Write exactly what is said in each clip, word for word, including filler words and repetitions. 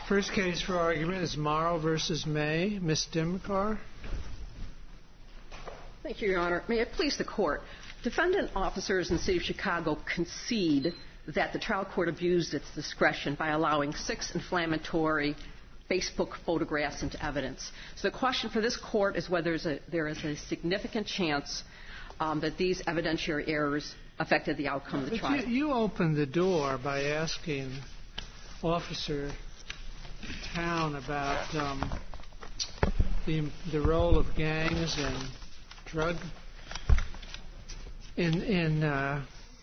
First case for argument is Morrow versus May. Miz Dimkar. Thank you, Your Honor. May it please the Court. Defendant officers in the City of Chicago concede that the trial court abused its discretion by allowing six inflammatory Facebook photographs into evidence. So the question for this Court is whether a, there is a significant chance um, that these evidentiary errors affected the outcome of the but trial. You, you opened the door by asking Officer Town about um, the, the role of gangs and drug in in uh,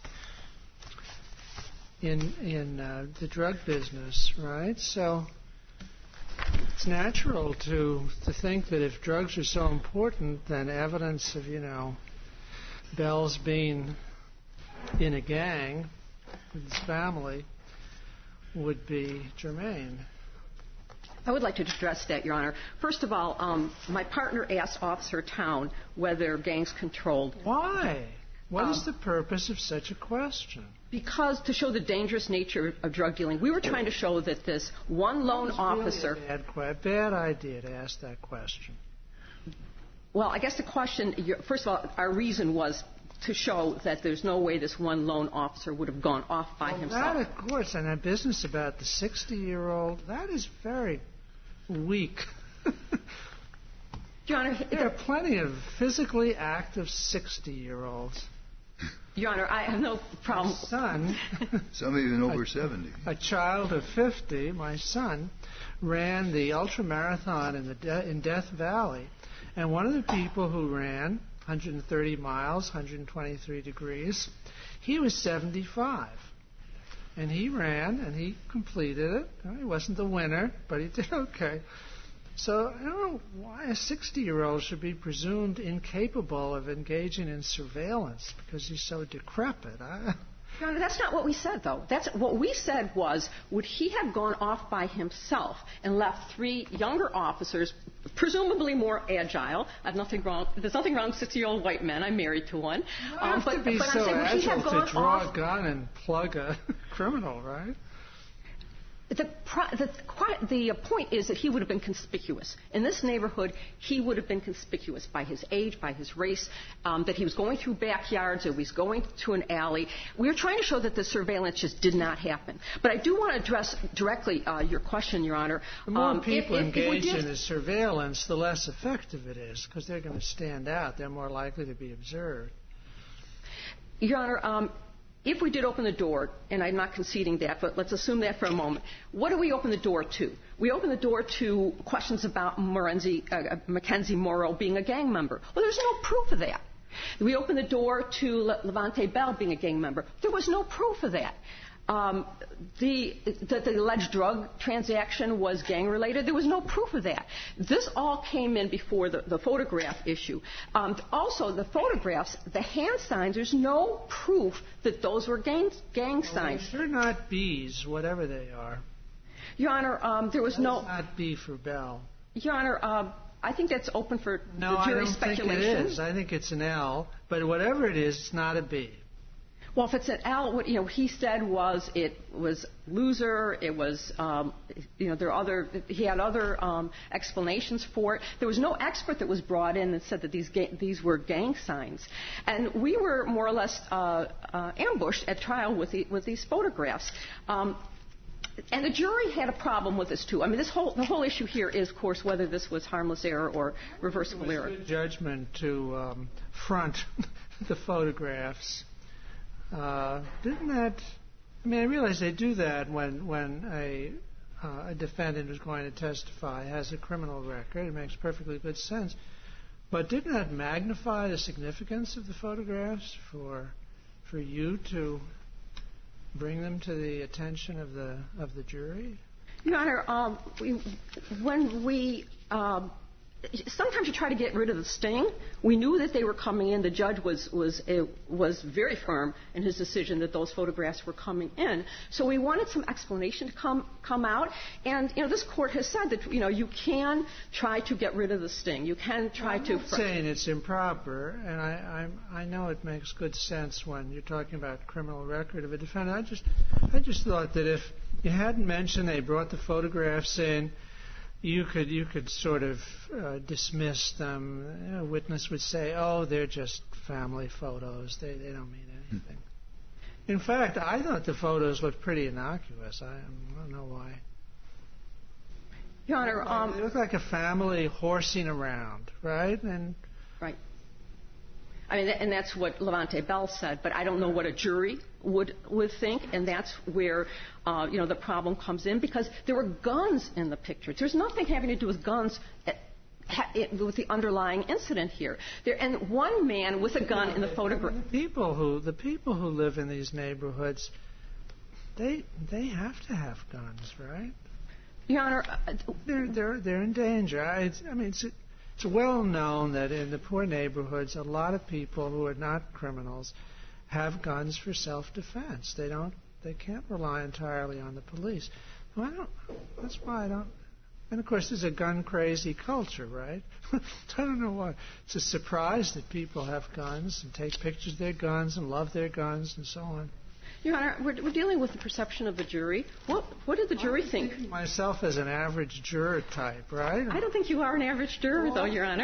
in in uh, the drug business, right? So it's natural to to think that if drugs are so important, then evidence of you know Bell's being in a gang with his family would be germane. I would like to address that, Your Honor. First of all, um, my partner asked Officer Town whether gangs controlled. Why? What um, is the purpose of such a question? Because to show the dangerous nature of drug dealing, we were trying to show that this one lone That's officer. Really a bad, bad idea to ask that question. Well, I guess the question, first of all, our reason was to show that there's no way this one lone officer would have gone off by well, himself. That, of course, and that business about the sixty-year-old, that is very weak. Your Honor, there are plenty of physically active sixty-year-olds. Your Honor, I have no problem. My son, some even over a, seventy. A child of fifty, my son, ran the ultra marathon in the De- in Death Valley, and one of the people who ran one hundred thirty miles, one hundred twenty-three degrees, he was seventy-five. And he ran, and he completed it. He wasn't the winner, but he did okay. So I don't know why a sixty-year-old should be presumed incapable of engaging in surveillance because he's so decrepit. I... Your Honor, that's not what we said, though. That's what we said was, would he have gone off by himself and left three younger officers, presumably more agile? I have nothing wrong. There's nothing wrong with sixty-year-old white men. I'm married to one. You don't have um, but, to be but so I'm saying, would he have agile gone to draw off? a gun and plug a criminal, right? The, the, the point is that he would have been conspicuous. In this neighborhood, he would have been conspicuous by his age, by his race, um, that he was going through backyards, that he was going to an alley. We were trying to show that the surveillance just did not happen. But I do want to address directly uh, your question, Your Honor. The more um, people if, if, engage if in the surveillance, the less effective it is because they're going to stand out. They're more likely to be observed. Your Honor, um, if we did open the door, and I'm not conceding that, but let's assume that for a moment, what do we open the door to? We open the door to questions about Morenzi, uh, Mackenzie Morrow being a gang member. Well, there's no proof of that. We open the door to Le- Levante Bell being a gang member. There was no proof of that. Um, the, that the alleged drug transaction was gang-related, there was no proof of that. This all came in before the, the photograph issue. Um, also, the photographs, the hand signs, there's no proof that those were gang, gang well, signs. They're not B's, whatever they are. Your Honor, um, there was That's no... not B for Bell. Your Honor, uh, I think that's open for no, the jury I don't speculation. think it is. I think it's an L, but whatever it is, it's not a B. Well, if it's an L, what you know, he said was it was loser. It was, um, you know, there are other. He had other um, explanations for it. There was no expert that was brought in that said that these ga- these were gang signs, and we were more or less uh, uh, ambushed at trial with the, with these photographs. Um, And the jury had a problem with this too. I mean, this whole the whole issue here is, of course, whether this was harmless error or reversible it was error. Good judgment to um, front the photographs. Uh, didn't that? I mean, I realize they do that when when a uh, a defendant who's going to testify has a criminal record. It makes perfectly good sense. But didn't that magnify the significance of the photographs for for you to bring them to the attention of the of the jury? Your Honor, um, we, when we um, sometimes you try to get rid of the sting. We knew that they were coming in. The judge was was uh, was very firm in his decision that those photographs were coming in. So we wanted some explanation to come come out. And you know, this court has said that you know you can try to get rid of the sting. You can try I'm to. not saying it's improper, and I I'm, I know it makes good sense when you're talking about criminal record of a defendant. I just I just thought that if you hadn't mentioned they brought the photographs in, you could you could sort of uh, dismiss them. A witness would say, "Oh, they're just family photos. They they don't mean anything." In fact, I thought the photos looked pretty innocuous. I, I don't know why. Your Honor, um, they look like a family horsing around, right? And right. I mean, and that's what Levante Bell said, but I don't know what a jury would would think, and that's where uh, you know the problem comes in, because there were guns in the pictures. There's nothing having to do with guns at, at, with the underlying incident here. There, and one man with a gun in the photograph. The people who the people who live in these neighborhoods, they they have to have guns, right? Your Honor, uh, they're they're they're in danger. I, I mean, it's. It's well known that in the poor neighborhoods, a lot of people who are not criminals have guns for self-defense. They don't. They can't rely entirely on the police. Well, I don't. That's why I don't. And of course, there's a gun-crazy culture, right? I don't know why. It's a surprise that people have guns and take pictures of their guns and love their guns and so on. Your Honor, we're, we're dealing with the perception of the jury. What, what did the jury I'm think? Myself as an average juror type, right? I don't think you are an average juror, well, though, Your Honor.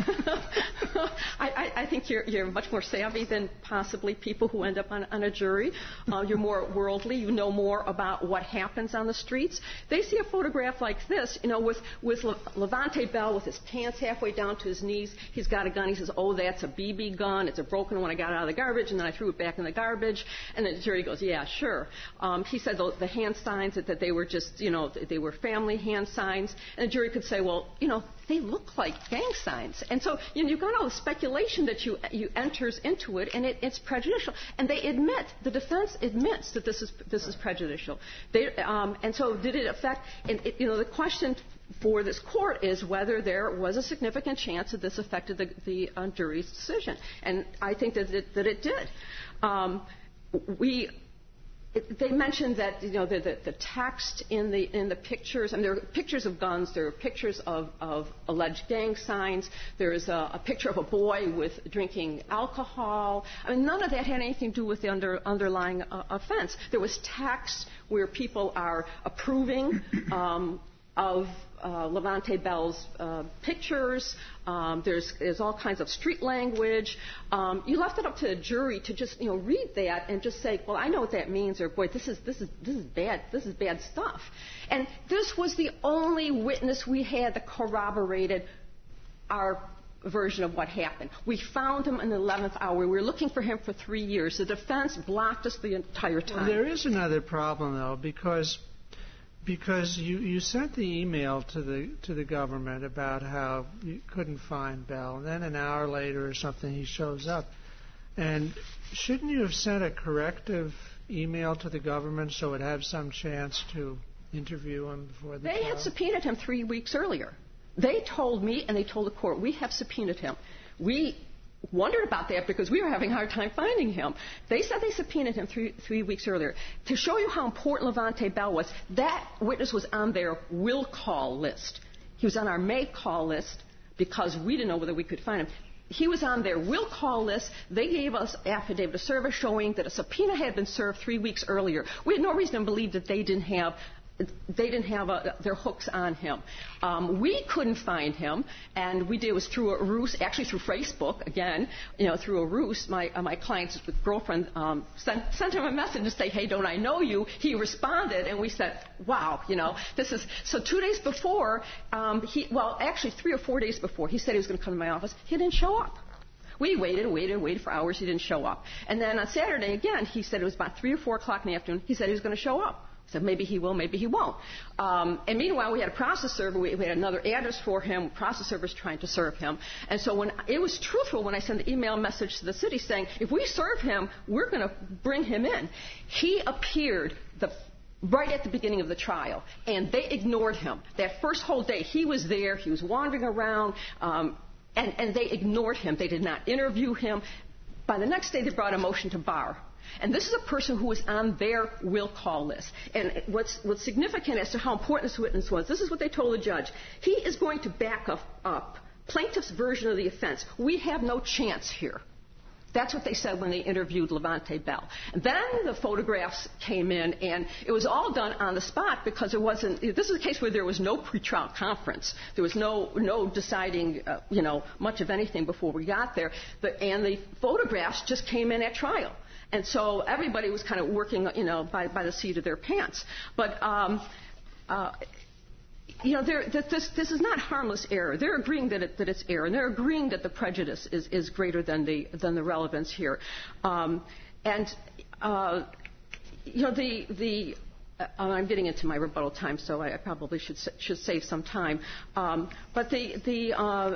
I, I, I think you're, you're much more savvy than possibly people who end up on, on a jury. Uh, you're more worldly. You know more about what happens on the streets. They see a photograph like this, you know, with, with Le- Levante Bell with his pants halfway down to his knees. He's got a gun. He says, "Oh, that's a B B gun. It's a broken one I got out of the garbage, and then I threw it back in the garbage." And the jury goes, "Yeah, sure." Um, he said the, the hand signs, that, that they were just, you know, they were family hand signs. And the jury could say, well, you know, they look like gang signs. And so you know, you've got all the speculation that you, you enters into it, and it, it's prejudicial. And they admit, the defense admits that this is this is prejudicial. They, um, and so did it affect, and it, you know, the question for this court is whether there was a significant chance that this affected the, the uh, jury's decision. And I think that it, that it did. Um, we... It, they mentioned that, you know, the, the, the text in the in the pictures, I mean, there are pictures of guns, there are pictures of, of alleged gang signs, there is a, a picture of a boy with drinking alcohol. I mean, none of that had anything to do with the under, underlying uh, offense. There was text where people are approving um, of uh, Levante Bell's uh, pictures. Um, there's, there's all kinds of street language. Um, you left it up to the jury to just, you know, read that and just say, well, I know what that means, or boy, this is this is this is bad. This is bad stuff. And this was the only witness we had that corroborated our version of what happened. We found him in the eleventh hour. We were looking for him for three years. The defense blocked us the entire time. Well, there is another problem, though, because. Because you, you sent the email to the to the government about how you couldn't find Bell, and then an hour later or something he shows up. And shouldn't you have sent a corrective email to the government so it had some chance to interview him before the They trial? had subpoenaed him three weeks earlier. They told me and they told the court, we have subpoenaed him. We wondered about that because we were having a hard time finding him. They said they subpoenaed him three, three weeks earlier. To show you how important Levante Bell was, that witness was on their will call list. He was on our may call list because we didn't know whether we could find him. He was on their will call list. They gave us affidavit of service showing that a subpoena had been served three weeks earlier. We had no reason to believe that they didn't have They didn't have a, their hooks on him. Um, we couldn't find him, and we did it was through a ruse, actually through Facebook, again, you know, through a ruse. My uh, my client's girlfriend um, sent, sent him a message to say, hey, don't I know you? He responded, and we said, wow, you know, this is, so two days before, um, he, well, actually three or four days before, he said he was going to come to my office. He didn't show up. We waited and waited and waited for hours. He didn't show up. And then on Saturday, again, he said it was about three or four o'clock in the afternoon. He said he was going to show up. So maybe he will, maybe he won't. Um, and meanwhile, we had a process server. We, we had another address for him. Process server's trying to serve him. And so when it was truthful when I sent the email message to the city saying, if we serve him, we're going to bring him in. He appeared the right at the beginning of the trial, and they ignored him. That first whole day, he was there. He was wandering around, um, and, and they ignored him. They did not interview him. By the next day, they brought a motion to bar. And this is a person who was on their will call list. And what's, what's significant as to how important this witness was, this is what they told the judge. He is going to back up, up plaintiff's version of the offense. We have no chance here. That's what they said when they interviewed Levante Bell. And then the photographs came in, and it was all done on the spot because it wasn't. This is a case where there was no pretrial conference. There was no no deciding, uh, you know, much of anything before we got there. But, and the photographs just came in at trial, and so everybody was kind of working, you know, by by the seat of their pants. But um, uh, You know, that this, this is not harmless error. They're agreeing that, it, that it's error, and they're agreeing that the prejudice is, is greater than the than the relevance here. Um, and uh, you know, the the uh, I'm getting into my rebuttal time, so I, I probably should should save some time. Um, but the the uh,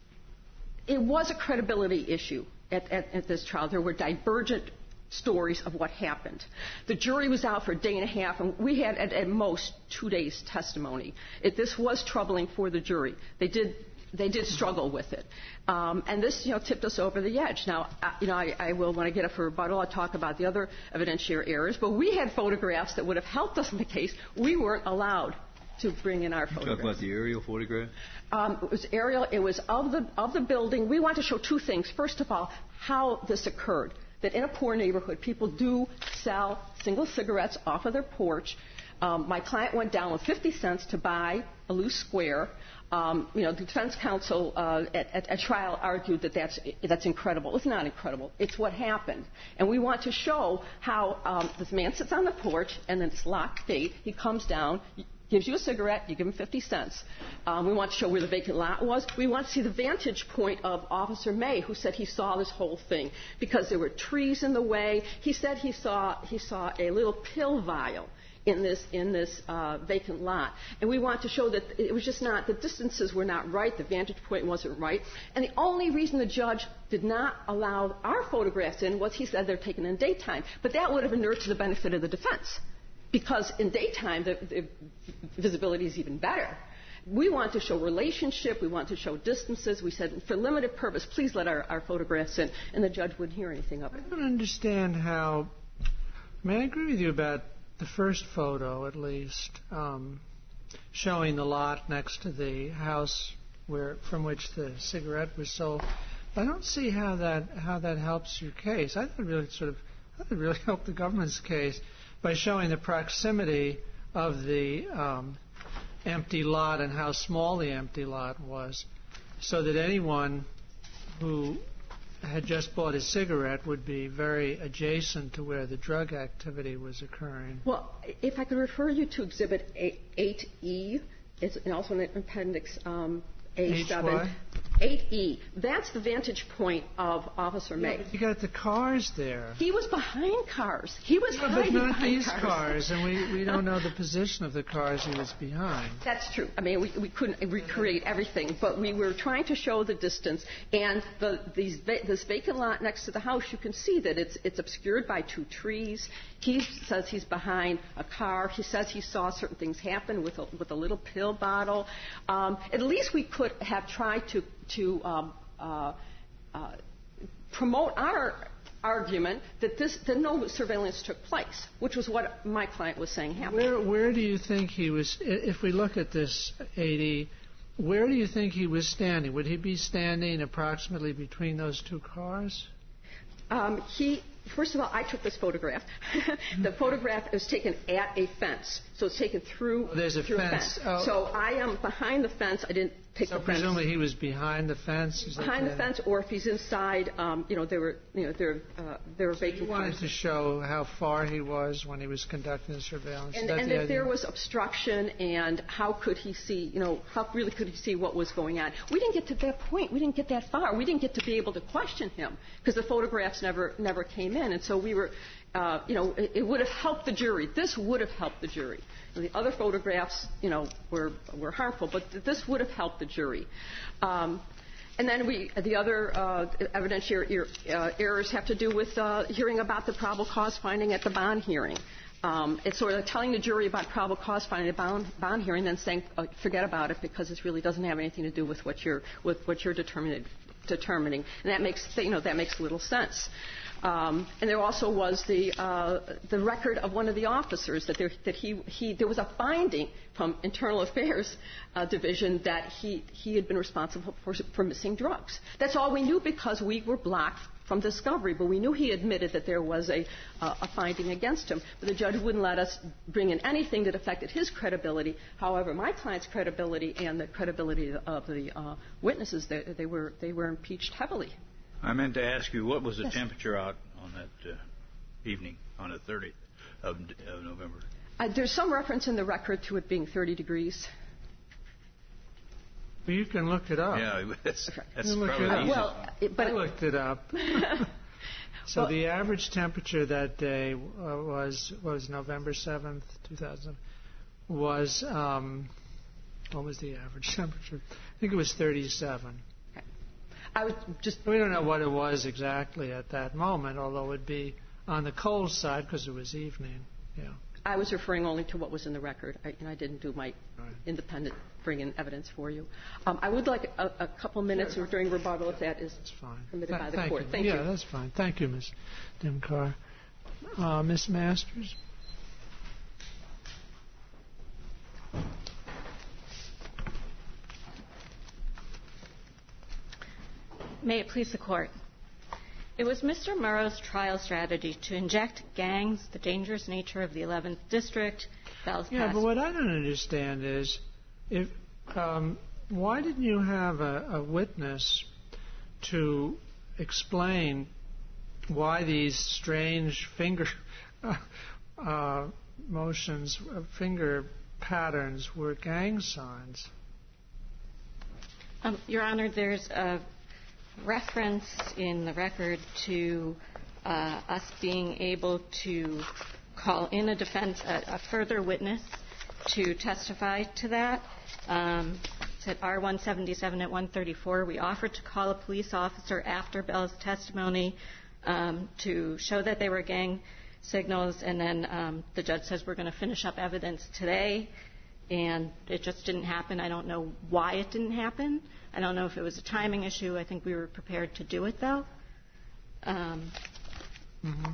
it was a credibility issue at, at, at this trial. There were divergent stories of what happened. The jury was out for a day and a half, and we had at, at most two days testimony. It, this was troubling for the jury. They did they did struggle with it, um, and this you know tipped us over the edge. Now uh, you know I, I will, when I get up for rebuttal, I'll talk about the other evidentiary errors. But we had photographs that would have helped us in the case. We weren't allowed to bring in our photographs. Talk about the aerial photograph. Um, it was aerial. It was of the of the building. We want to show two things. First of all, how this occurred. That in a poor neighborhood, people do sell single cigarettes off of their porch. Um, my client went down with fifty cents to buy a loose square. Um, you know, the defense counsel uh, at, at, at trial argued that that's, that's incredible. It's not incredible. It's what happened. And we want to show how um, this man sits on the porch, and then it's locked gate. He comes down, gives you a cigarette, you give him fifty cents. Um, we want to show where the vacant lot was. We want to see the vantage point of Officer May, who said he saw this whole thing because there were trees in the way. He said he saw he saw a little pill vial in this in this uh, vacant lot, and we want to show that it was just not, the distances were not right, the vantage point wasn't right, and the only reason the judge did not allow our photographs in was he said they're taken in daytime, but that would have inured to the benefit of the defense. Because in daytime, the, the visibility is even better. We want to show relationship. We want to show distances. We said, for limited purpose, please let our, our photographs in. And the judge wouldn't hear anything of it. I don't understand how. I mean, I agree with you about the first photo, at least, um, showing the lot next to the house where from which the cigarette was sold. I don't see how that how that helps your case. I thought it really sort of I thought it really helped the government's case by showing the proximity of the um, empty lot and how small the empty lot was, so that anyone who had just bought a cigarette would be very adjacent to where the drug activity was occurring. Well, if I could refer you to Exhibit eight E, it's also in Appendix um, A seven. eight E. That's the vantage point of Officer May. Yeah, but you got the cars there. He was behind cars. He was yeah, hiding but not behind these cars. cars, and we, we don't know the position of the cars he was behind. That's true. I mean, we, we couldn't recreate everything, but we were trying to show the distance. And the, these, this vacant lot next to the house, you can see that it's, it's obscured by two trees. He says he's behind a car. He says he saw certain things happen with a, with a little pill bottle. Um, at least we could have tried to to um, uh, uh, promote our argument that this that no surveillance took place, which was what my client was saying happened. Where where do you think he was? If we look at this eighty, where do you think he was standing? Would he be standing approximately between those two cars? Um, he. First of all, I took this photograph. The photograph is taken at a fence, so it's taken through, oh, there's a through fence. a fence. Oh. So I am behind the fence. I didn't take so the fence. So presumably he was behind the fence. Is behind that the fence, or if he's inside, um, you know, there were, you know, there, uh, there were so vacant you wanted cars. to show how far he was when he was conducting the surveillance. And, and the if idea? There was obstruction, and how could he see, you know, how really could he see what was going on? We didn't get to that point. We didn't get that far. We didn't get to be able to question him because the photographs never, never came in, and so we were. Uh, you know, it, it would have helped the jury. This would have helped the jury. The other photographs, you know, were were harmful, but th- this would have helped the jury. Um, and then we, the other uh, evidentiary er, uh, errors have to do with uh, hearing about the probable cause finding at the bond hearing. Um, it's sort of telling the jury about probable cause finding at bond, bond hearing, then saying, uh, forget about it because this really doesn't have anything to do with what you're with what you're determining. determining. And that makes, you know, that makes little sense. Um, and there also was the uh, the record of one of the officers that there that he he there was a finding from Internal Affairs uh, Division that he he had been responsible for for missing drugs. That's all we knew because we were blocked from discovery, but we knew he admitted that there was a, uh, a finding against him. But the judge wouldn't let us bring in anything that affected his credibility. However, my client's credibility and the credibility of the uh, witnesses, they, they were they were impeached heavily. I meant to ask you, what was the Yes. temperature out on that uh, evening, on the thirtieth of, of November? Uh, there's some reference in the record to it being thirty degrees. Well, you can look it up. Yeah, that's, that's You look probably it up. easy. Well, it, but I looked it up. So Well- the average temperature that day uh, was was November seventh, two thousand. Was um, what was the average temperature? I think it was thirty-seven. I was just We don't know what it was exactly at that moment, although it would be on the cold side because it was evening. Yeah. I was referring only to what was in the record, I, and I didn't do my Right. independent bring-in evidence for you. Um, I would like a, a couple minutes or during rebuttal if that is That's fine. permitted Th- by the thank court. You. Thank yeah, you. that's fine. Thank you, Miz Dimkar. Uh, Miz Masters? May it please the Court. It was Mister Murrow's trial strategy to inject gangs, the dangerous nature of the eleventh District, Bell's Yeah, Pass. but what I don't understand is, if um, why didn't you have a, a witness to explain why these strange finger uh, uh, motions, uh, finger patterns were gang signs? Um, Your Honor, there's a reference in the record to uh, us being able to call in a defense, a, a further witness to testify to that. Um, it's at R one seventy-seven at one thirty-four. We offered to call a police officer after Bell's testimony um, to show that they were gang signals, and then um, the judge says we're going to finish up evidence today, and it just didn't happen. I don't know why it didn't happen. I don't know if it was a timing issue. I think we were prepared to do it, though. Um, Mm-hmm.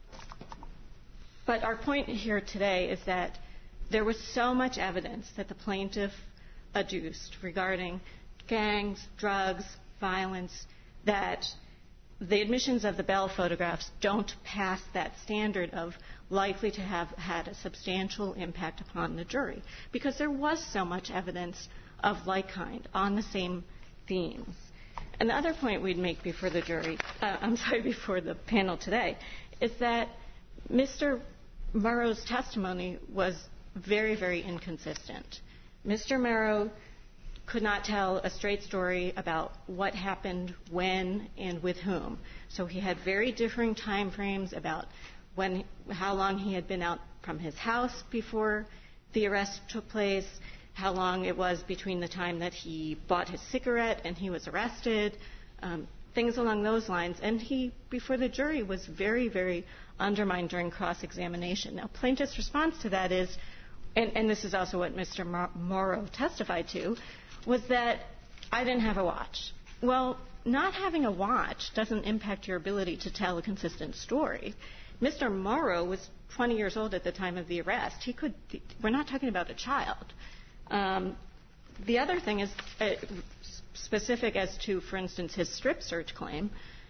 But our point here today is that there was so much evidence that the plaintiff adduced regarding gangs, drugs, violence, that the admissions of the Bell photographs don't pass that standard of likely to have had a substantial impact upon the jury, because there was so much evidence of like kind on the same themes. And the other point we'd make before the jury, uh, I'm sorry, before the panel today, is that Mister Murrow's testimony was very, very inconsistent. Mister Murrow could not tell a straight story about what happened, when, and with whom. So he had very differing time frames about when, how long he had been out from his house before the arrest took place, how long it was between the time that he bought his cigarette and he was arrested, um, things along those lines. And he, before the jury, was very, very undermined during cross-examination. Now, plaintiff's response to that is, and, and this is also what Mister Morrow testified to, was that I didn't have a watch. Well, not having a watch doesn't impact your ability to tell a consistent story. Mister Morrow was twenty years old at the time of the arrest. He could, we're not talking about a child. Um, the other thing is uh, specific as to, for instance, his strip search claim.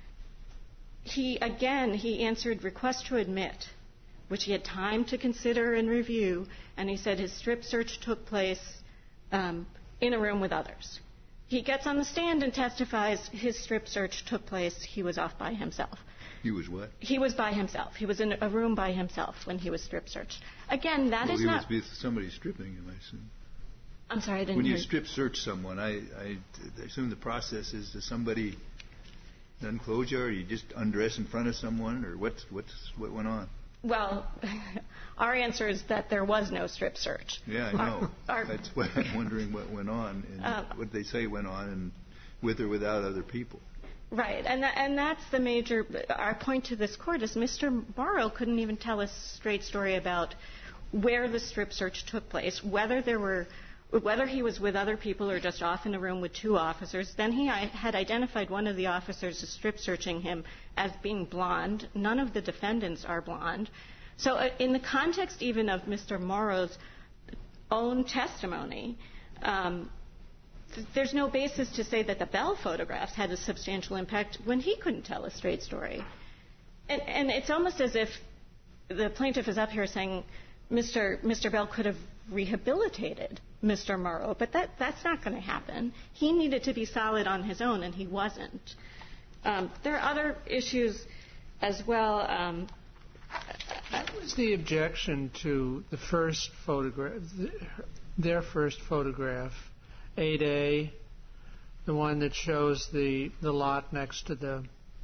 He, again, he answered request to admit, which he had time to consider and review, and he said his strip search took place um, in a room with others. He gets on the stand and testifies his strip search took place, he was off by himself. He was what? He was by himself. He was in a room by himself when he was strip searched. Again, that well, is he not... was with somebody stripping him, I assume. I'm sorry, I didn't When you hear strip search someone, I, I, I assume the process is that somebody unclothes you, or you just undress in front of someone, or what's, what's, what went on? Well, our answer is that there was no strip search. Yeah, I know. Our, That's why I'm wondering what went on, and Uh, what they say went on, and with or without other people. right, and tha- and that's the major. Our point to this court is Mister Morrow couldn't even tell a straight story about where the strip search took place, whether there were, whether he was with other people or just off in a room with two officers. Then he I- had identified one of the officers as strip searching him as being blonde. None of the defendants are blonde. So uh, in the context even of Mister Morrow's own testimony, um, th- there's no basis to say that the Bell photographs had a substantial impact when he couldn't tell a straight story. And, and it's almost as if the plaintiff is up here saying Mister Mister Bell could have rehabilitated Mister Morrow, but that, that's not going to happen. He needed to be solid on his own, and he wasn't. Um, there are other issues as well. Um, what was the objection to the first photograph, their first photograph, eight A, the one that shows the, the lot next to the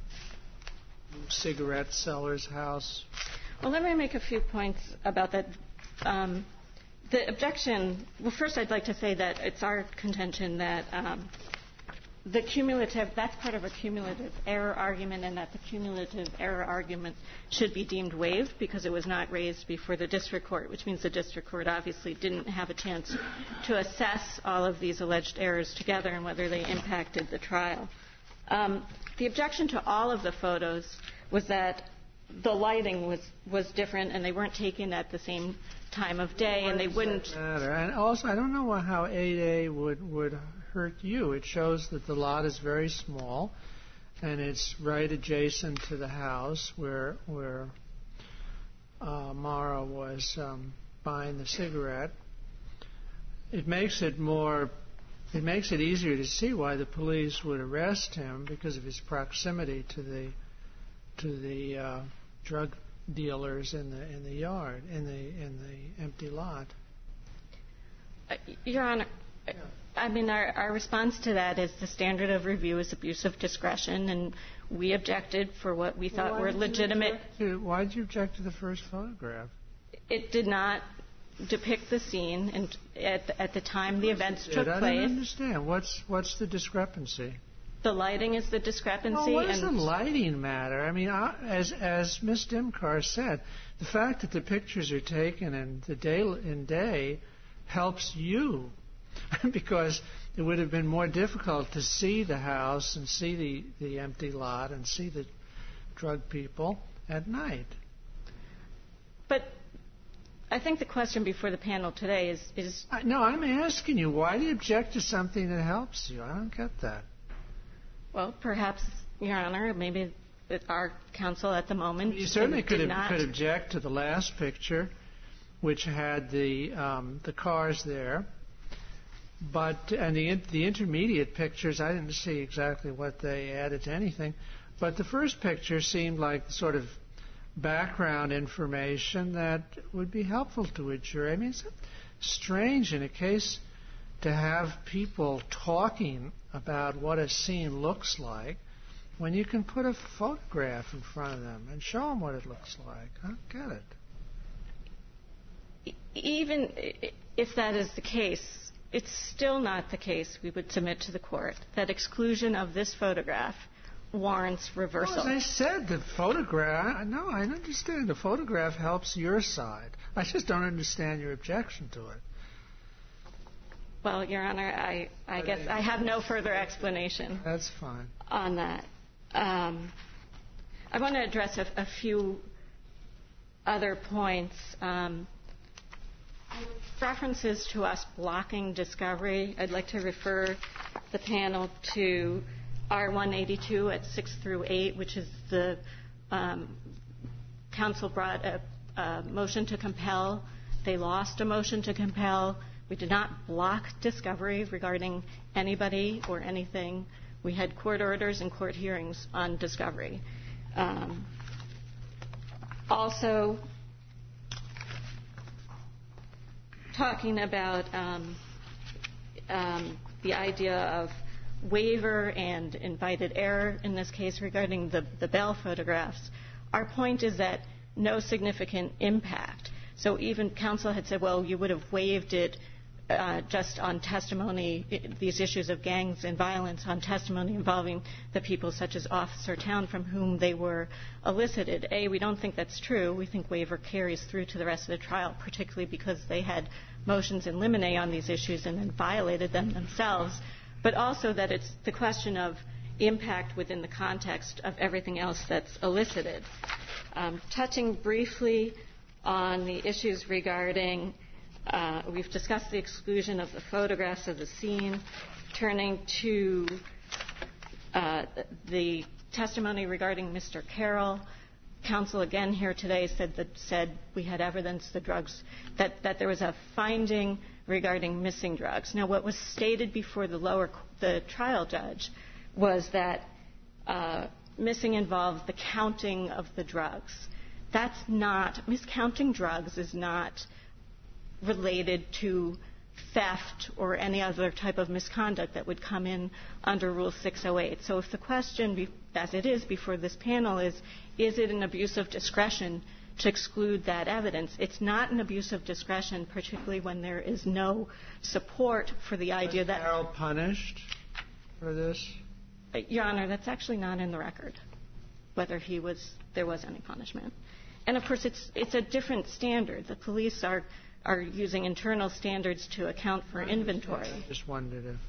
cigarette seller's house? Well, let me make a few points about that. Um, the objection, well, first I'd like to say that it's our contention that um, the cumulative, that's part of a cumulative error argument, and that the cumulative error argument should be deemed waived because it was not raised before the district court, which means the district court obviously didn't have a chance to assess all of these alleged errors together and whether they impacted the trial. Um, the objection to all of the photos was that the lighting was, was different and they weren't taken at the same time of day, and they wouldn't matter. And also, I don't know how eight A would would hurt you. It shows that the lot is very small, and it's right adjacent to the house where where uh, Mara was um, buying the cigarette. It makes it more. It makes it easier to see why the police would arrest him because of his proximity to the to the uh, drug dealers in the in the yard in the in the empty lot. Uh, Your Honor, yeah. I mean our, our response to that is the standard of review is abuse of discretion, and we objected for what we thought well, were legitimate. Why did you object to the first photograph? It did not depict the scene, and at the, at the time the events took I place. I don't understand. What's what's the discrepancy? The lighting is the discrepancy. Well, what does and the lighting matter? I mean, I, as as Miz Dimkar said, the fact that the pictures are taken in the day in day helps you, because it would have been more difficult to see the house and see the, the empty lot and see the drug people at night. But I think the question before the panel today is... is I, no, I'm asking you, why do you object to something that helps you? I don't get that. Well, perhaps, Your Honor, maybe our counsel at the moment... You certainly could, did have, not. could object to the last picture, which had the um, the cars there. But and the the intermediate pictures, I didn't see exactly what they added to anything. But the first picture seemed like sort of background information that would be helpful to a jury. I mean, it's strange in a case to have people talking about what a scene looks like when you can put a photograph in front of them and show them what it looks like. I don't get it. Even if that is the case, it's still not the case, we would submit to the court, that exclusion of this photograph warrants reversal. Well, as I said, the photograph, no, I understand. The photograph helps your side. I just don't understand your objection to it. Well, Your Honor, I, I guess I have no further explanation. That's fine. On that. Um, I want to address a, a few other points. Um, references to us blocking discovery. I'd like to refer the panel to R one eighty-two at six through eight, which is the um, counsel brought a, a motion to compel. They lost a motion to compel. We did not block discovery regarding anybody or anything. We had court orders and court hearings on discovery. Um, also, talking about um, um, the idea of waiver and invited error in this case regarding the, the Bell photographs, our point is that no significant impact. So even counsel had said, well, you would have waived it uh, just on testimony, these issues of gangs and violence on testimony involving the people such as Officer Town from whom they were elicited. A, we don't think that's true. We think waiver carries through to the rest of the trial, particularly because they had motions in limine on these issues and then violated them themselves, but also that it's the question of impact within the context of everything else that's elicited. Um, touching briefly on the issues regarding Uh, we've discussed the exclusion of the photographs of the scene. Turning to uh, the testimony regarding Mister Carroll, counsel again here today said that said we had evidence the drugs that, that there was a finding regarding missing drugs. Now, what was stated before the lower the trial judge was that uh, missing involved the counting of the drugs. That's not miscounting drugs is not related to theft or any other type of misconduct that would come in under Rule six oh eight. So if the question, be, as it is before this panel, is, is it an abuse of discretion to exclude that evidence? It's not an abuse of discretion, particularly when there is no support for the idea was that... Was Carroll punished for this? Your Honor, that's actually not in the record, whether he was, there was any punishment. And, of course, it's, it's a different standard. The police are... are using internal standards to account for inventory. I just wondered if...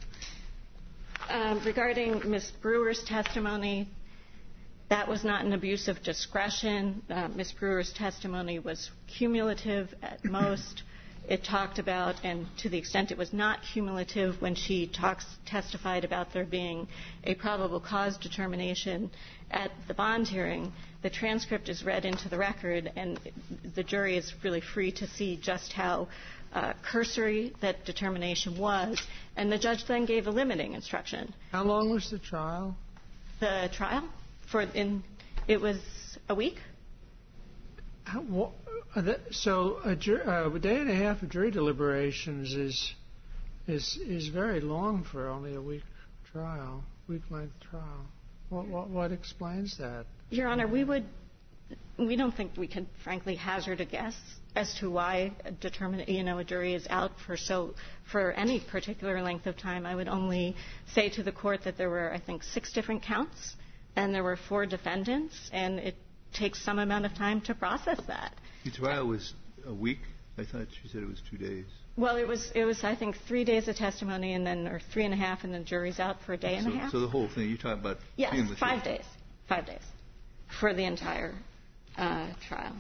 Um, regarding Miz Brewer's testimony, that was not an abuse of discretion. Uh, Miz Brewer's testimony was cumulative at most. It talked about, and to the extent it was not cumulative, when she talks, testified about there being a probable cause determination at the bond hearing, the transcript is read into the record, and the jury is really free to see just how uh, cursory that determination was. And the judge then gave a limiting instruction. How long was the trial? The trial? For in, it was a week. How, what, so a, jur, uh, a day and a half of jury deliberations is is is very long for only a week trial, week length trial. What, what what explains that? Your Honor, we would we don't think we can frankly hazard a guess as to why a determine you know a jury is out for so for any particular length of time. I would only say to the court that there were I think six different counts and there were four defendants, and it takes some amount of time to process that. The trial was a week? I thought she said it was two days. Well, it was, it was I think, three days of testimony, and then, or three and a half, and the jury's out for a day and so, a half. So the whole thing, you're talking about... Yes, five days. Five days for the entire uh, trial.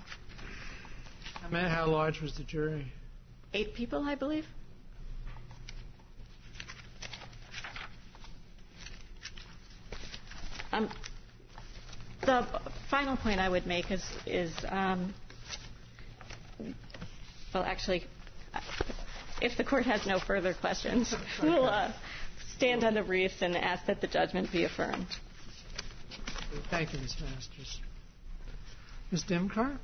I mean, how large was the jury? Eight people, I believe. Um, the final point I would make is, is um, well, actually, if the court has no further questions, we'll uh, stand on the briefs and ask that the judgment be affirmed. Thank you, Miz Masters. Miz Dimkar?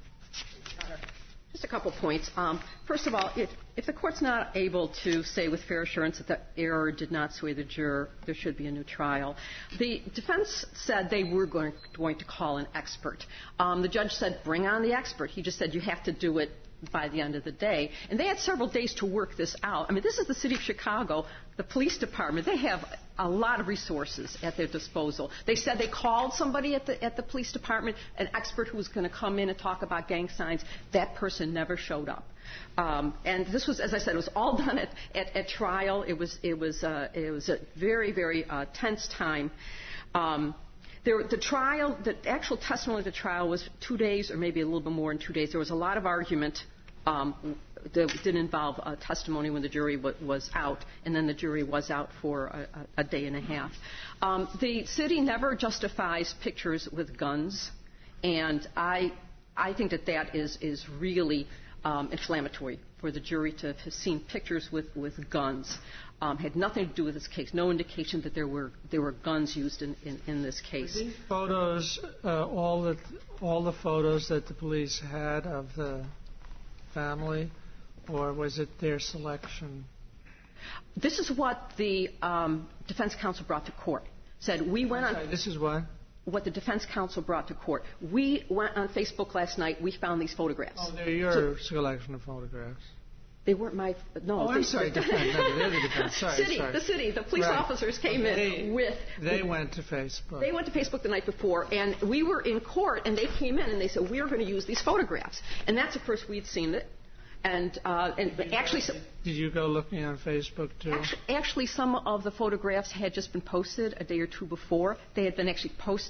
Just a couple points. Um, first of all, if, if the court's not able to say with fair assurance that the error did not sway the juror, there should be a new trial. The defense said they were going, going to call an expert. Um, the judge said, bring on the expert. He just said, you have to do it by the end of the day. And they had several days to work this out. I mean, this is the city of Chicago, the police department. They have a lot of resources at their disposal. They said they called somebody at the at the police department, an expert who was going to come in and talk about gang signs. That person never showed up. Um, and this was, as I said, it was all done at, at, at trial. It was it was uh, it was a very very uh, tense time. Um, There, the trial, the actual testimony of the trial was two days or maybe a little bit more than two days. There was a lot of argument um, that did involve uh, testimony when the jury w- was out, and then the jury was out for a, a, a day and a half. Um, the city never justifies pictures with guns, and I, I think that that is, is really um, inflammatory for the jury to have seen pictures with, with guns. Um, had nothing to do with this case. No indication that there were there were guns used in, in, in this case. Were these photos, uh, all the all the photos that the police had of the family, or was it their selection? This is what the um, defense counsel brought to court. Said we went on. Sorry, this is what. What the defense counsel brought to court. We went on Facebook last night. We found these photographs. Oh, they're your so, selection of photographs. They weren't my. No. Oh, I'm sorry. Defense. No, they're the defense. Sorry, city, sorry. The city. The police right. officers came they, in with. They went to Facebook. They went to Facebook the night before, and we were in court, and they came in and they said we are going to use these photographs, and that's the first we'd seen it, and uh, and did actually. Go, did you go looking on Facebook too? Actually, actually, some of the photographs had just been posted a day or two before. They had been actually posted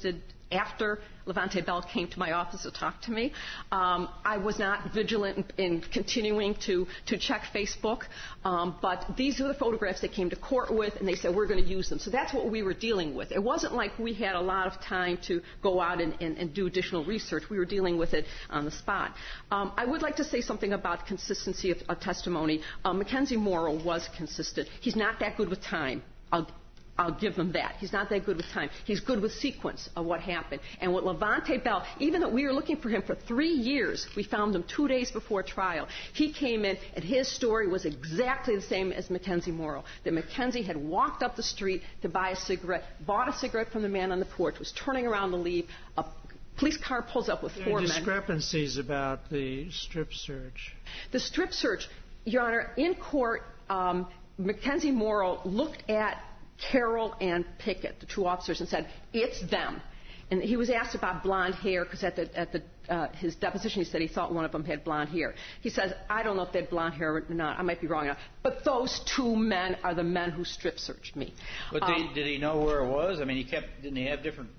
after Levante Bell came to my office to talk to me. Um, I was not vigilant in, in continuing to, to check Facebook, um, but these are the photographs they came to court with, and they said, we're going to use them. So that's what we were dealing with. It wasn't like we had a lot of time to go out and, and, and do additional research. We were dealing with it on the spot. Um, I would like to say something about consistency of, of testimony. Uh, Mackenzie Morrow was consistent. He's not that good with time. I'll, I'll give him that. He's not that good with time. He's good with sequence of what happened. And with Levante Bell, even though we were looking for him for three years, we found him two days before trial. He came in, and his story was exactly the same as Mackenzie Morrow. That Mackenzie had walked up the street to buy a cigarette, bought a cigarette from the man on the porch, was turning around to leave. A police car pulls up with there four are men. discrepancies about the strip search. The strip search, Your Honor, in court, um, Mackenzie Morrow looked at Carroll and Pickett, the two officers, and said, it's them. And he was asked about blonde hair because at, the, at the, uh, his deposition he said he thought one of them had blonde hair. He says, I don't know if they had blonde hair or not. I might be wrong. But those two men are the men who strip searched me. But um, did, he, did he know where it was? I mean, he kept, didn't he have different,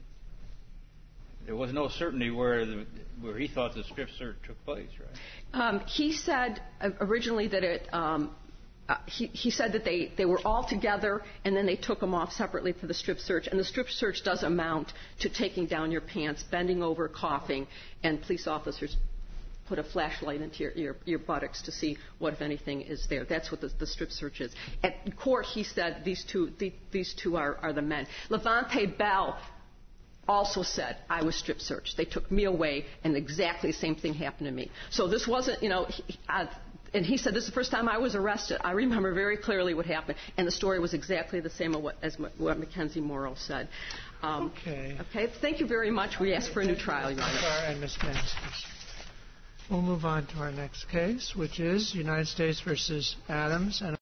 there was no certainty where the, where he thought the strip search took place, right? Um, he said uh, originally that it, um, Uh, he, he said that they, they were all together, and then they took them off separately for the strip search. And the strip search does amount to taking down your pants, bending over, coughing, and police officers put a flashlight into your, your, your buttocks to see what, if anything, is there. That's what the, the strip search is. At court, he said these two, the, these two are, are the men. Levante Bell also said, I was strip searched. They took me away, and exactly the same thing happened to me. So this wasn't, you know, he, I, and he said, this is the first time I was arrested. I remember very clearly what happened. And the story was exactly the same as what, as what Mackenzie Morrow said. Um, okay. Okay. Thank you very much. We ask for a new trial, Your Honor. And Miz Mansky. We'll move on to our next case, which is United States versus Adams. And